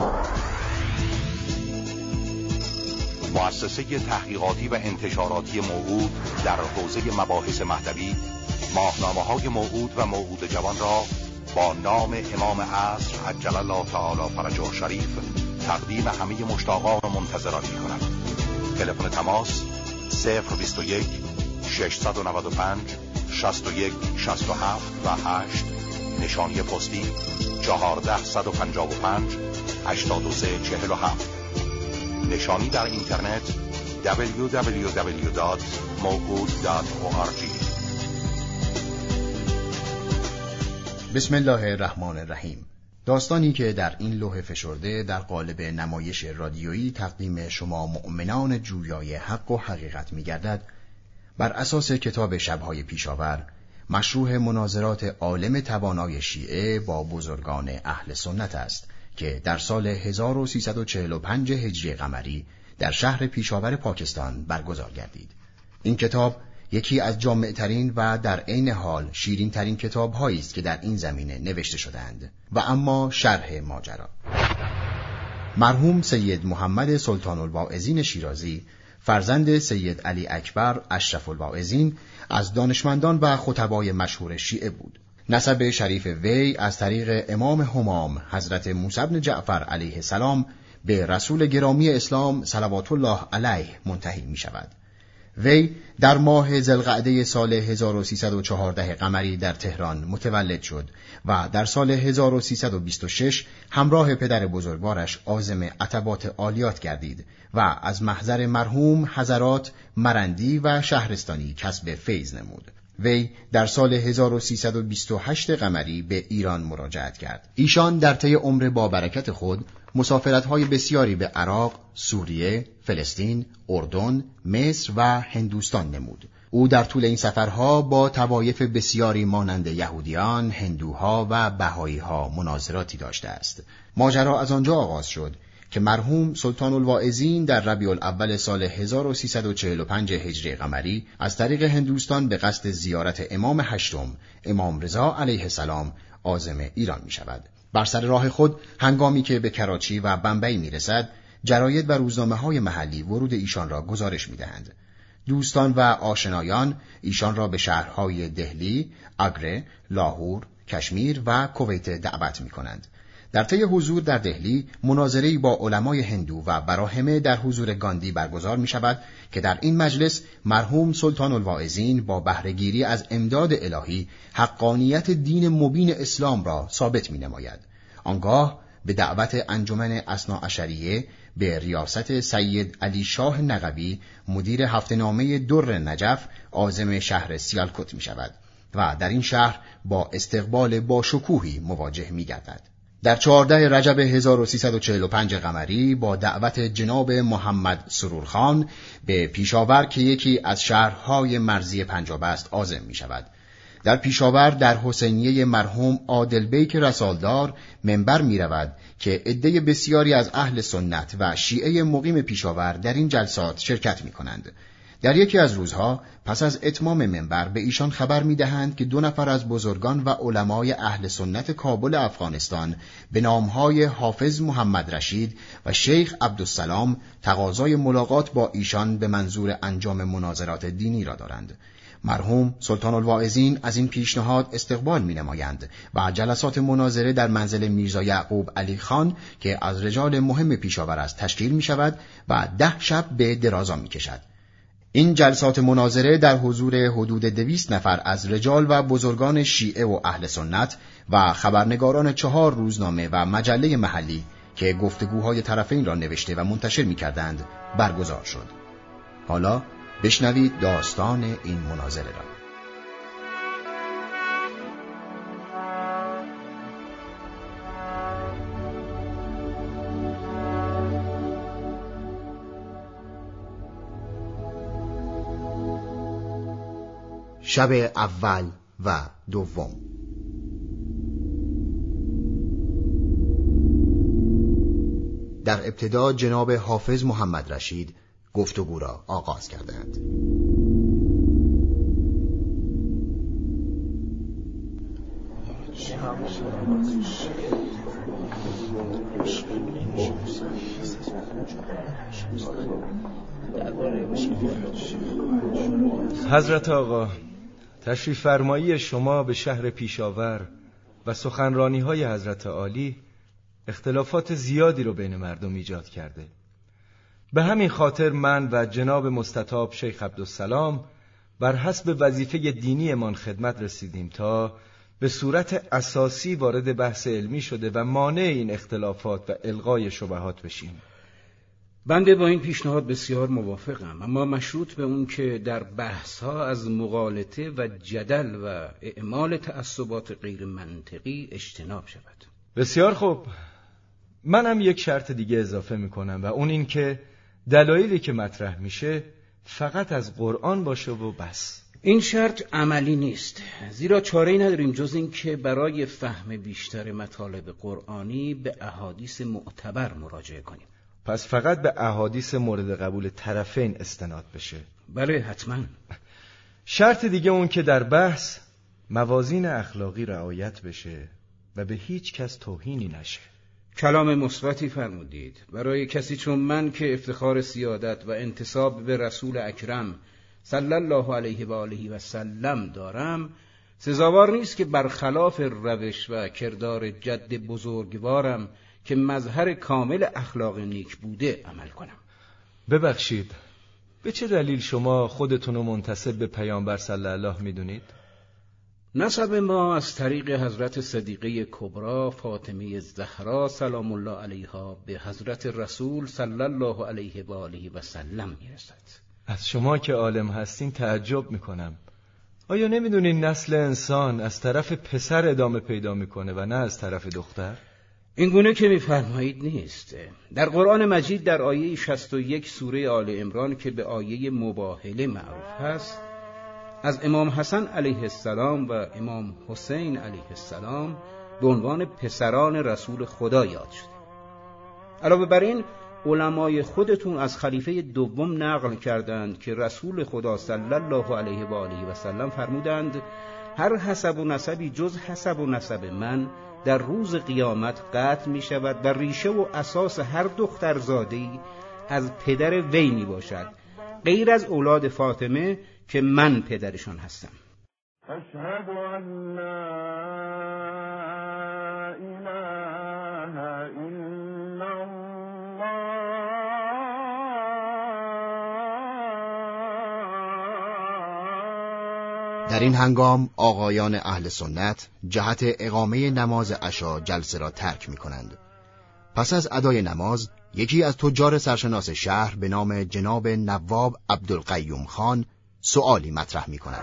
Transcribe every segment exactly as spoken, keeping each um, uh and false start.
مؤسسه تحقیقاتی و انتشاراتی موعود در حوزه مباحث مهدوی ماهنامه‌های موعود و موعود جوان را با نام امام عصر عجل الله تعالی فرجه الشریف تقدیم همه مشتاقان و منتظران می‌کند. تلفن تماس صفر بیست و یک ششصد و نود و پنج شصت و یک شصت و هفت و هشت، نشانی پستی چهارده صد و پنجاه و پنج هشتاد و سه چهل و هفت، نشانی در اینترنت دبلیو دبلیو دبلیو دات موعود دات او آر جی. بسم الله الرحمن الرحیم. داستانی که در این لوح فشرده در قالب نمایش رادیویی تقدیم شما مؤمنان جویای حق و حقیقت می‌گردد، بر اساس کتاب شب‌های پیشاور، مشروح مناظرات عالم توانای شیعه با بزرگان اهل سنت است که در سال هزار و سیصد و چهل و پنج هجری قمری در شهر پیشاور پاکستان برگزار گردید. این کتاب یکی از جامع‌ترین و در عین حال شیرین‌ترین کتاب‌هایی است که در این زمینه نوشته شده‌اند. و اما شرح ماجرا. مرحوم سید محمد سلطان الواعظین شیرازی، فرزند سید علی اکبر اشرف الواعظین، از دانشمندان و خطبای مشهور شیعه بود. نسب شریف وی از طریق امام همام حضرت موسی بن جعفر علیه السلام به رسول گرامی اسلام صلوات الله علیه منتهی می شود. وی در ماه ذوالقعده سال هزار و سیصد و چهارده قمری در تهران متولد شد و در سال هزار و سیصد و بیست و شش همراه پدر بزرگوارش عازم عتبات عالیات گردید و از محضر مرحوم حضرات مرندی و شهرستانی کسب فیض نمود. وی در سال هزار و سیصد و بیست و هشت قمری به ایران مراجعت کرد. ایشان در طی عمر با برکت خود مسافرت‌های بسیاری به عراق، سوریه، فلسطین، اردن، مصر و هندوستان نمود. او در طول این سفرها با طوایف بسیاری مانند یهودیان، هندوها و بهایی‌ها مناظراتی داشته است. ماجرا از آنجا آغاز شد که مرحوم سلطان الواعظین در ربیع الاول سال هزار و سیصد و چهل و پنج هجری قمری از طریق هندوستان به قصد زیارت امام هشتم امام رضا علیه السلام عازم ایران می شود. بر سر راه خود هنگامی که به کراچی و بمبئی می رسد، جراید و روزنامه های محلی ورود ایشان را گزارش می دهند. دوستان و آشنایان ایشان را به شهرهای دهلی، آگره، لاهور، کشمیر و کویت دعوت می کنند. در طی حضور در دهلی مناظره‌ای با علمای هندو و براهمه در حضور گاندی برگزار می شود که در این مجلس مرحوم سلطان الواعظین با بهره‌گیری از امداد الهی حقانیت دین مبین اسلام را ثابت می نماید. آنگاه به دعوت انجمن اثناعشریه به ریاست سید علی شاه نقبی مدیر هفته‌نامه در نجف عازم شهر سیالکوت می شود و در این شهر با استقبال با شکوهی مواجه می گردد. در چهارده رجب هزار و سیصد و چهل و پنج قمری با دعوت جناب محمد سرورخان به پیشاور که یکی از شهرهای مرزی پنجاب است عازم می شود. در پیشاور در حسینیه مرحوم عادل بیک رسالدار منبر می رود که عده بسیاری از اهل سنت و شیعه مقیم پیشاور در این جلسات شرکت می کنند. در یکی از روزها پس از اتمام منبر به ایشان خبر می دهند که دو نفر از بزرگان و علمای اهل سنت کابل افغانستان به نامهای حافظ محمد رشید و شیخ عبدالسلام تقاضای ملاقات با ایشان به منظور انجام مناظرات دینی را دارند. مرحوم سلطان الواعظین از این پیشنهاد استقبال می نمایند و جلسات مناظره در منزل میرزا یعقوب علی خان که از رجال مهم پیشاور است تشکیل می شود و ده شب به درازا می کشد. این جلسات مناظره در حضور حدود دویست نفر از رجال و بزرگان شیعه و اهل سنت و خبرنگاران چهار روزنامه و مجله محلی که گفتگوهای طرفین را نوشته و منتشر می کردند برگزار شد. حالا بشنوید داستان این مناظره را. شب اول و دوم. در ابتدا جناب حافظ محمد رشید گفتگو را آغاز کردند. حضرت آقا، تشریف فرمایی شما به شهر پیشاور و سخنرانی های حضرت عالی اختلافات زیادی رو بین مردم ایجاد کرده. به همین خاطر من و جناب مستطاب شیخ عبدالسلام بر حسب وظیفه دینی امان خدمت رسیدیم تا به صورت اساسی وارد بحث علمی شده و مانع این اختلافات و الغای شبهات بشیم. بنده با این پیشنهاد بسیار موافقم، اما مشروط به اون که در بحث ها از مغالطه و جدل و اعمال تعصبات غیر منطقی اجتناب شود. بسیار خوب، منم یک شرط دیگه اضافه میکنم و اون این که دلایلی که مطرح میشه فقط از قرآن باشه و بس. این شرط عملی نیست، زیرا چاره‌ای نداریم جز این که برای فهم بیشتر مطالب قرآنی به احادیث معتبر مراجعه کنیم. پس فقط به احادیث مورد قبول طرفین استناد بشه؟ بله حتما. شرط دیگه اون که در بحث موازین اخلاقی رعایت بشه و به هیچ کس توهینی نشه. کلام مثبتی فرمودید. برای کسی چون من که افتخار سیادت و انتساب به رسول اکرم صلی الله علیه و آله و سلم دارم، سزاوار نیست که برخلاف روش و کردار جد بزرگوارم که مظهر کامل اخلاق نیک بوده عمل کنم. ببخشید، به چه دلیل شما خودتون رو منتسب به پیامبر صلی الله میدونید؟ نسب ما از طریق حضرت صدیقه کبرا فاطمه زهرا سلام الله علیها به حضرت رسول صلی الله علیه و آله و سلم میرسد. از شما که عالم هستین تعجب میکنم. آیا نمیدونین نسل انسان از طرف پسر ادامه پیدا میکنه و نه از طرف دختر؟ این گونه که میفرمایید نیست. در قرآن مجید در آیه شصت و یک سوره آل عمران که به آیه مباهله معروف هست، از امام حسن علیه السلام و امام حسین علیه السلام به عنوان پسران رسول خدا یاد شده. علاوه بر این علمای خودتون از خلیفه دوم نقل کردند که رسول خدا صلی الله علیه و آله و سلم فرمودند هر حسب و نسبی جز حسب و نسب من در روز قیامت قطع می شود و ریشه و اساس هر دخترزاده‌ای از پدر وی می باشد، غیر از اولاد فاطمه که من پدرشان هستم. اشهد ان لا اله الا الله. در این هنگام آقایان اهل سنت جهت اقامه نماز عشا جلسه را ترک می کنند. پس از ادای نماز یکی از تجار سرشناس شهر به نام جناب نواب عبدالقیوم خان سؤالی مطرح می کند.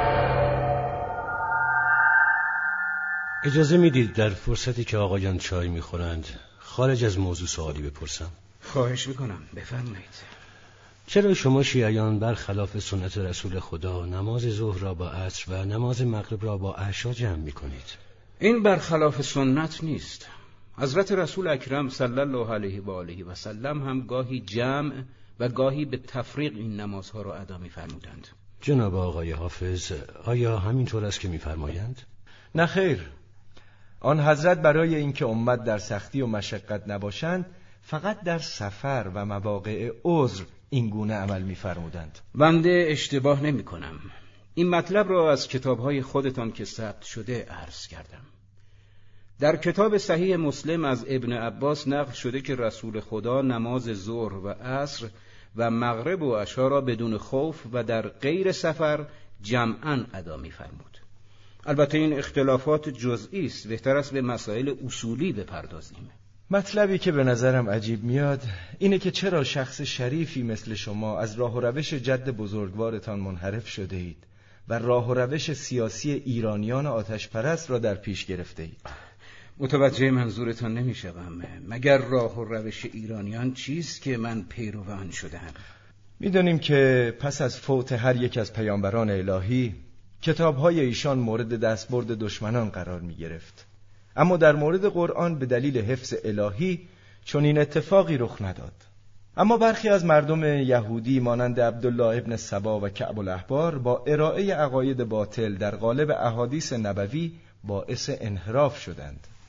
اجازه میدید در فرصتی که آقایان چای میخورند خارج از موضوع سوالی بپرسم؟ خواهش میکنم، بفرمایید. چرا شما شیعیان برخلاف سنت رسول خدا نماز ظهر را با عصر و نماز مغرب را با عشا جمع میکنید؟ این برخلاف سنت نیست. حضرت رسول اکرم صلی الله علیه و آله و سلم هم گاهی جمع و گاهی به تفریق این نمازها را ادا می‌فرمودند. جناب آقای حافظ، آیا همینطور است که می‌فرمایند؟ نه خیر. آن حضرت برای اینکه امت در سختی و مشقت نباشند فقط در سفر و مواقع عذر این گونه عمل می‌فرمودند. بنده اشتباه نمی‌کنم. این مطلب را از کتاب‌های خودتان که ثبت شده عرض کردم. در کتاب صحیح مسلم از ابن عباس نقل شده که رسول خدا نماز ظهر و عصر و مغرب و عشا را بدون خوف و در غیر سفر جمعاً ادا می‌فرمود. البته این اختلافات جزئی است، بهتر است به مسائل اصولی بپردازیم. مطلبی که به نظرم عجیب میاد اینه که چرا شخص شریفی مثل شما از راه و روش جد بزرگوارتان منحرف شده اید و راه و روش سیاسی ایرانیان آتش پرست را در پیش گرفته اید؟ متوجه منظورتان نمیشوم. مگر راه و روش ایرانیان چیست که من پیرو آن شدم؟ میدونیم که پس از فوت هر یک از پیامبران الهی کتاب‌های ایشان مورد دستبرد دشمنان قرار می‌گرفت، اما در مورد قرآن به دلیل حفظ الهی چنین اتفاقی رخ نداد. اما برخی از مردم یهودی مانند عبدالله ابن سبا و کعب الاحبار با ارائه عقاید باطل در قالب احادیث نبوی باعث انحراف شدند.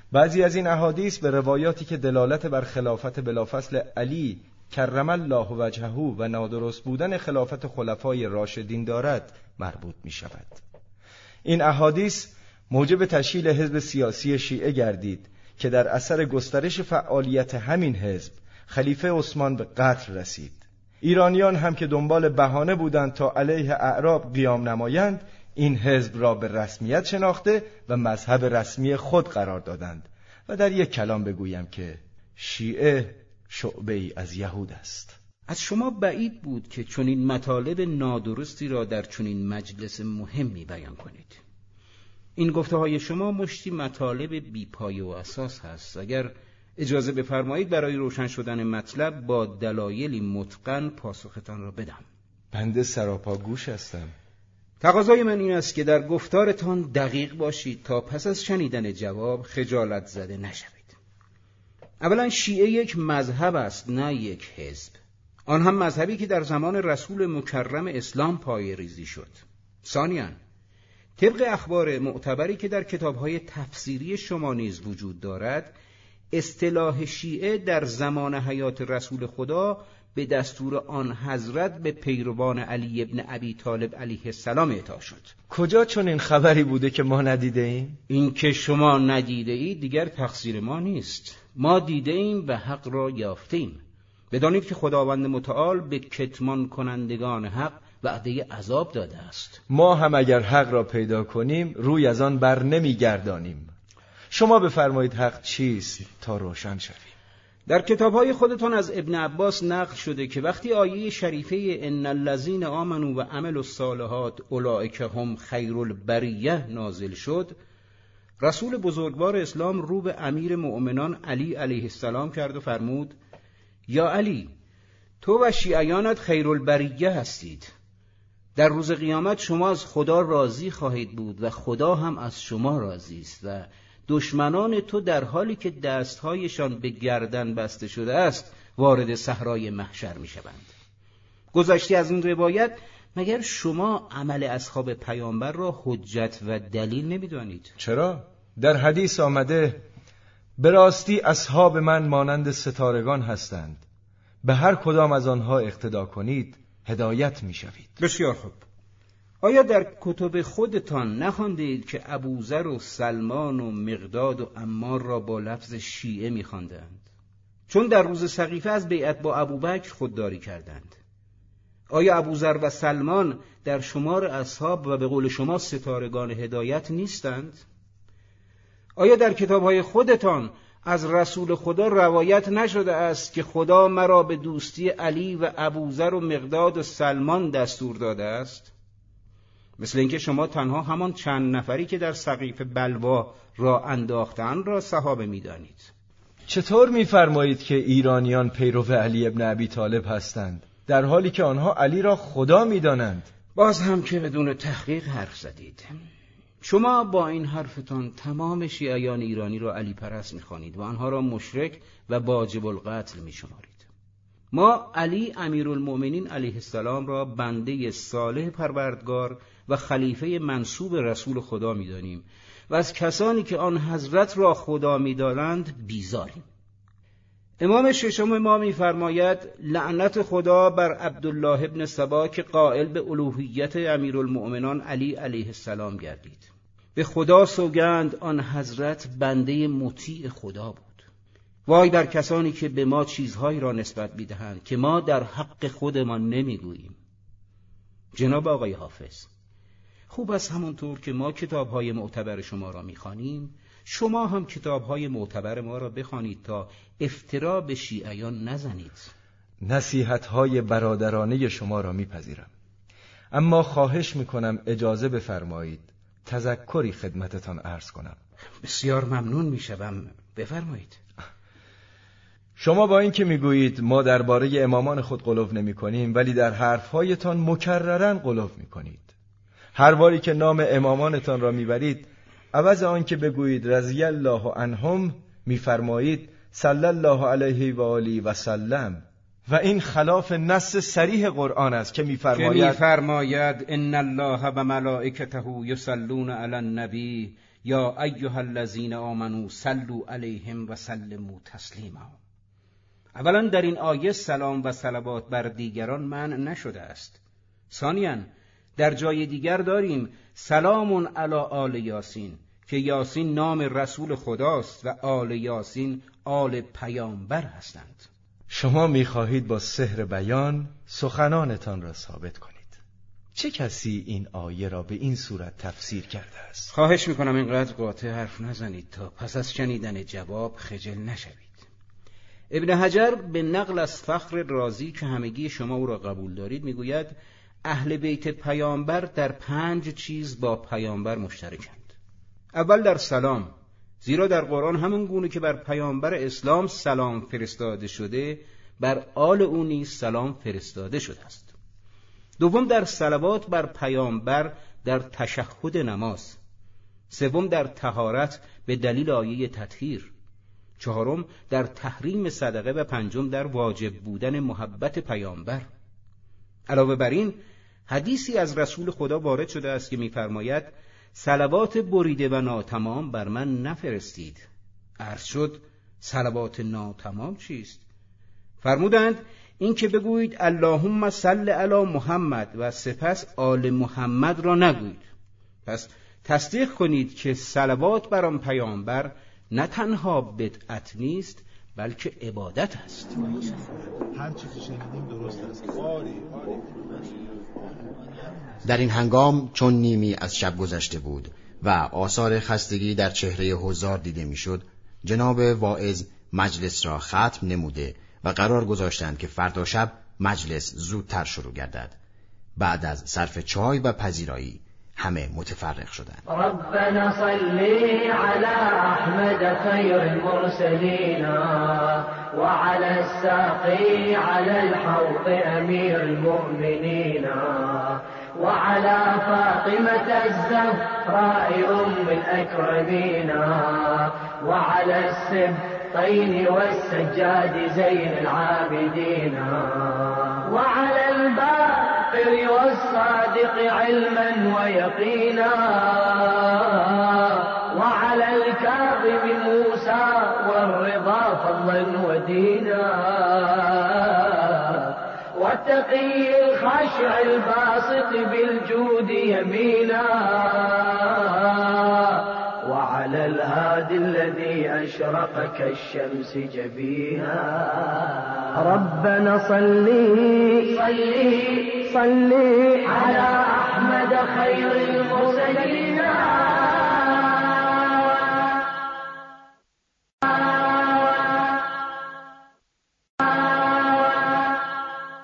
بعضی از این احادیث به روایاتی که دلالت بر خلافت بلافصل علی کرم الله وجهه و نادرست بودن خلافت خلفای راشدین دارد مربوط می شود. این احادیث موجب تشکیل حزب سیاسی شیعه گردید که در اثر گسترش فعالیت همین حزب خلیفه عثمان به قتل رسید. ایرانیان هم که دنبال بهانه بودند تا علیه اعراب قیام نمایند، این حزب را به رسمیت شناخته و مذهب رسمی خود قرار دادند و در یک کلام بگویم که شیعه شعبه ای از یهود است. از شما بعید بود که چنین مطالب نادرستی را در چنین مجلس مهمی بیان کنید. این گفته های شما مشتی مطالب بی‌پایه و اساس هست. اگر اجازه بفرمایید برای روشن شدن مطلب با دلایلی متقن پاسختان را بدم. بنده سراپا گوش هستم. تقاضای من این است که در گفتارتان دقیق باشید تا پس از شنیدن جواب خجالت زده نشوید. اولا شیعه یک مذهب است، نه یک حزب. آن هم مذهبی که در زمان رسول مکرم اسلام پای ریزی شد. ثانیاً طبق اخبار معتبری که در کتاب‌های تفسیری شما نیز وجود دارد، اصطلاح شیعه در زمان حیات رسول خدا به دستور آن حضرت به پیروان علی ابن ابی طالب علیه السلام اعطا شد. کجا چون این خبری بوده که ما ندیده ایم؟ این که شما ندیده اید دیگر تقصیر ما نیست. ما دیده ایم و حق را یافته ایم. بدانید که خداوند متعال به کتمان کنندگان حق وعده عذاب داده است. ما هم اگر حق را پیدا کنیم روی از آن بر نمی گردانیم. شما بفرمایید حق چیست تا روشن شویم. در کتاب‌های خودتان از ابن عباس نقل شده که وقتی آیه شریفه ان الذین آمنوا و عملوا الصالحات اولئک هم خیر البریه نازل شد، رسول بزرگوار اسلام رو به امیر مؤمنان علی علیه السلام کرد و فرمود: یا علی، تو و شیعیانت خیر البریه هستید. در روز قیامت شما از خدا راضی خواهید بود و خدا هم از شما راضی است و دشمنان تو در حالی که دستهایشان به گردن بسته شده است وارد صحرای محشر می شوند. گذشته از این روایت مگر شما عمل اصحاب پیامبر را حجت و دلیل نمی دانید؟ چرا؟ در حدیث آمده به راستی اصحاب من مانند ستارگان هستند، به هر کدام از آنها اقتدا کنید هدایت می شوید. بسیار خوب. آیا در کتب خودتان نخواندید که ابوذر و سلمان و مقداد و عمار را با لفظ شیعه می خواندند؟ چون در روز سقیفه از بیعت با ابوبکر خودداری کردند. آیا ابوذر و سلمان در شمار اصحاب و به قول شما ستارگان هدایت نیستند؟ آیا در کتاب‌های خودتان از رسول خدا روایت نشده است که خدا مرا به دوستی علی و ابوذر و مقداد و سلمان دستور داده است؟ مثل اینکه شما تنها همان چند نفری که در سقیف بلوا را انداختن را صحابه می‌دانید. چطور می‌فرمایید که ایرانیان پیرو علی ابن ابی طالب هستند در حالی که آنها علی را خدا می‌دانند؟ باز هم که بدون تحقیق حرف زدید. شما با این حرفتان تمام شیعیان ایرانی را علی پرست می‌خوانید و آنها را مشرک و واجب القتل می‌شمارید. ما علی امیرالمؤمنین علیه السلام را بنده صالح پروردگار و خلیفه منصوب رسول خدا می‌دانیم و از کسانی که آن حضرت را خدا می‌دانند بیزاریم. امام ششم ما می‌فرماید لعنت خدا بر عبدالله ابن سبا که قائل به الوهیت امیرالمؤمنان علی علیه السلام گردید. به خدا سوگند آن حضرت بنده مطیع خدا بود. وای بر کسانی که به ما چیزهایی را نسبت می‌دهند که ما در حق خودمان نمی‌گوییم. جناب آقای حافظ، خوب است همونطور که ما کتاب‌های معتبر شما را می‌خوانیم، شما هم کتاب‌های معتبر ما را بخوانید تا افترا به شیعیان نزنید. نصیحت‌های برادرانه شما را می‌پذیرم، اما خواهش می‌کنم اجازه بفرمایید تذکری خدمتتان عرض کنم. بسیار ممنون می‌شوم، بفرمایید. شما با این که میگویید ما درباره امامان خود غلو نمی‌کنیم، ولی در حرف‌هایتان مکرراً غلو می‌کنید. هر باری که نام امامانتان را میبرید، عوض آن که بگویید رضی الله عنهم می‌فرمایید صلی الله علیه و آله و سلم، و این خلاف نص صریح قرآن است که می‌فرماید که می‌فرماید ان الله و ملائکته یصلون علی النبی یا ایها الذین آمنوا صلوا علیهم و سلموا تسلیما. اولا در این آیه سلام و صلوات بر دیگران منع نشده است. ثانیاً در جای دیگر داریم سلام علی آل یاسین که یاسین نام رسول خداست و آل یاسین آل پیامبر هستند. شما می‌خواهید با سحر بیان سخنانتان را ثابت کنید. چه کسی این آیه را به این صورت تفسیر کرده است؟ خواهش میکنم اینقدر قاطع حرف نزنید تا پس از شنیدن جواب خجل نشوید. ابن حجر به نقل از فخر رازی که همگی شما او را قبول دارید میگوید اهل بیت پیامبر در پنج چیز با پیامبر مشترکند. اول در سلام، زیرا در قرآن همون گونه که بر پیامبر اسلام سلام فرستاده شده بر آل او نیز سلام فرستاده شده است. دوم در صلوات بر پیامبر در تشهد نماز. سوم در طهارت به دلیل آیه تطهیر. چهارم در تحریم صدقه و پنجم در واجب بودن محبت پیامبر. علاوه بر این حدیثی از رسول خدا وارد شده است که می‌فرماید صلوات بریده و ناتمام بر من نفرستید. عرض شد صلوات ناتمام چیست؟ فرمودند این که بگویید اللهم صل علی محمد و سپس آل محمد را نگویید. پس تصدیق کنید که صلوات بر آن پیامبر نه تنها بدعت نیست بلکه عبادت است. هر چیزی شنیدیم درست است. در این هنگام چون نیمی از شب گذشته بود و آثار خستگی در چهره حضار دیده میشد، جناب واعظ مجلس را ختم نموده و قرار گذاشتند که فردا شب مجلس زودتر شروع گردد. بعد از صرف چای و پذیرایی همه متفرق شدند. ربنا صلی علی احمد خیر المرسلین و علی الساقی علی الحوض امیر المؤمنین و علی فاطمة الزهراء ام الاکرمین و علی السبطین والسجاد زین العابدین و علی الباب والصادق علما ويقينا وعلى الكاظم موسى والرضا فضلا ودينا والتقي الخاشع الباسط بالجود يمينا وعلى الهادي الذي أشرق كالشمس جبينا ربنا صلي صلي صلي على أحمد خير المرسلين